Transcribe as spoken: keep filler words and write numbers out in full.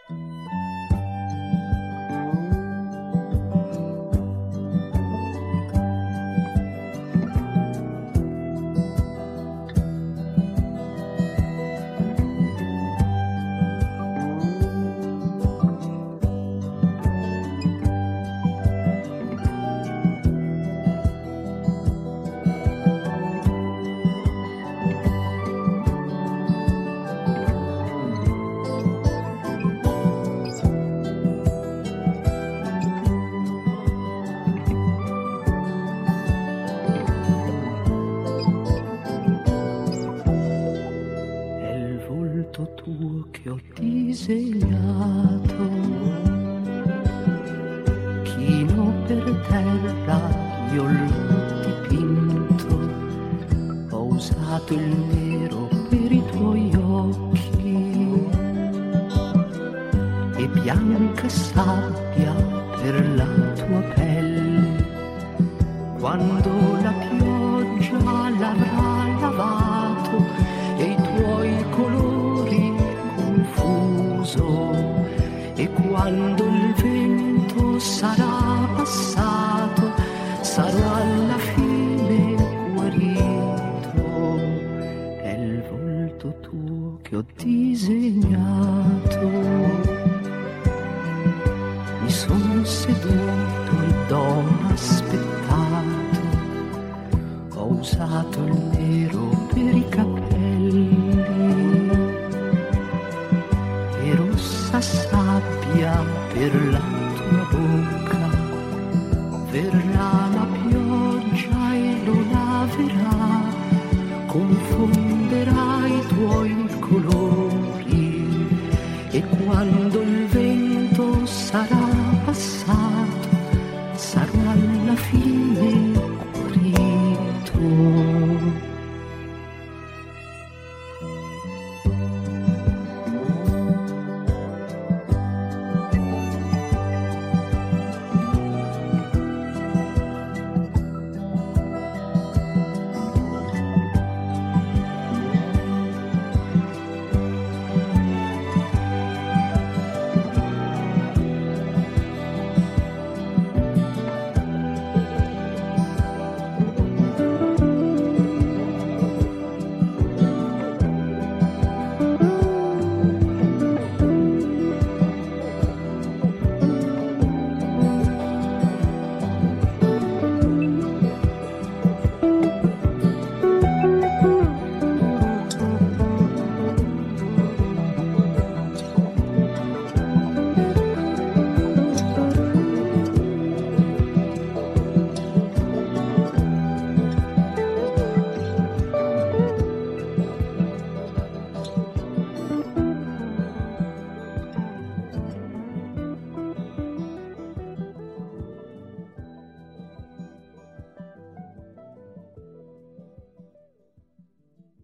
Tuo che ho disegnato, chino per terra io l'ho dipinto, ho usato il nero per i tuoi occhi e bianca sabbia per la tua pelle, quando la pioggia l'avrà lavato e i tuoi colori confuso, e quando il vento sarà passato sarò alla fine guarito. È il volto tuo che ho disegnato, mi sono seduto ed ho aspettato, ho usato il nero per i capelli e rossa sabbia per la tua bocca, per